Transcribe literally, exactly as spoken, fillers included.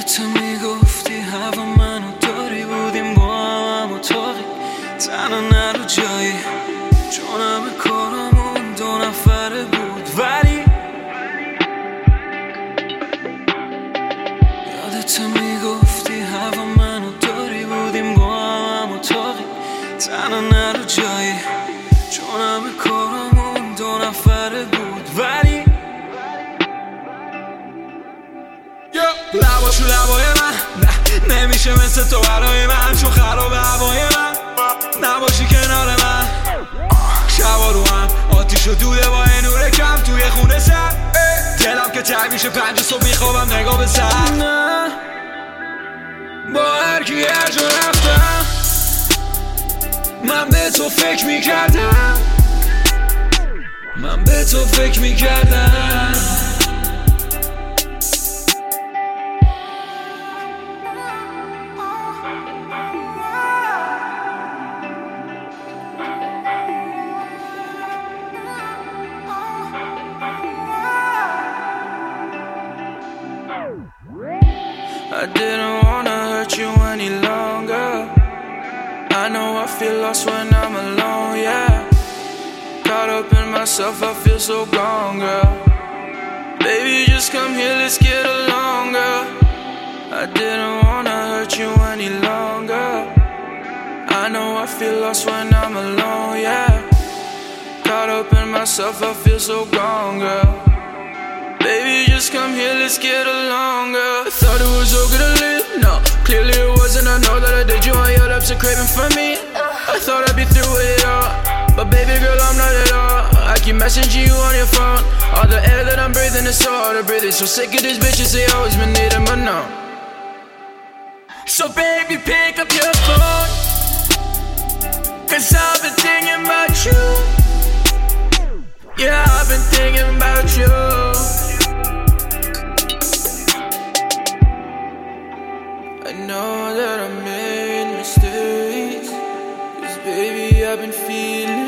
تو میگفتی هوا منو داری بودیم با هم اتاقی تنها نرو جایی چون همه کارامون دو نفره بود ولی یادت میگفتی هوا منو داری بودیم با هم اتاقی تنها نرو جایی چون همه کارامون دو نفره بود ولی لباشو لبای من نه نمیشه مثل تو برای من چون خراب هوای من نباشی کنار من شبا رو هم آتیش و دوده با نور کم توی خونه سر دلم که تنگ میشه پنج صبح میخوابم نگاه به سر نه با هر کی هر جا رفتم من به تو فکر میکردم من به تو فکر میکردم I didn't wanna hurt you any longer. I know I feel lost when I'm alone, yeah. Caught up in myself, I feel so gone, girl. Baby, just come here, let's get along, girl. I didn't wanna hurt you any longer. I know I feel lost when I'm alone, yeah. Caught up in myself, I feel so gone, girl. Baby, just come here, let's get along, girl. I thought it was okay to leave, no, clearly it wasn't. I know that I did you and your lips are craving for me. I thought I'd be through with it all, but baby girl, I'm not at all. I keep messaging you on your phone. All the air that I'm breathing is so hard to breathe. It's so sick of these bitches, they always been needing, but no. So baby, pick up your phone, cause I've been thinking about you. Yeah, I've been thinking about you. I know that I made mistakes, cause baby I've been feeling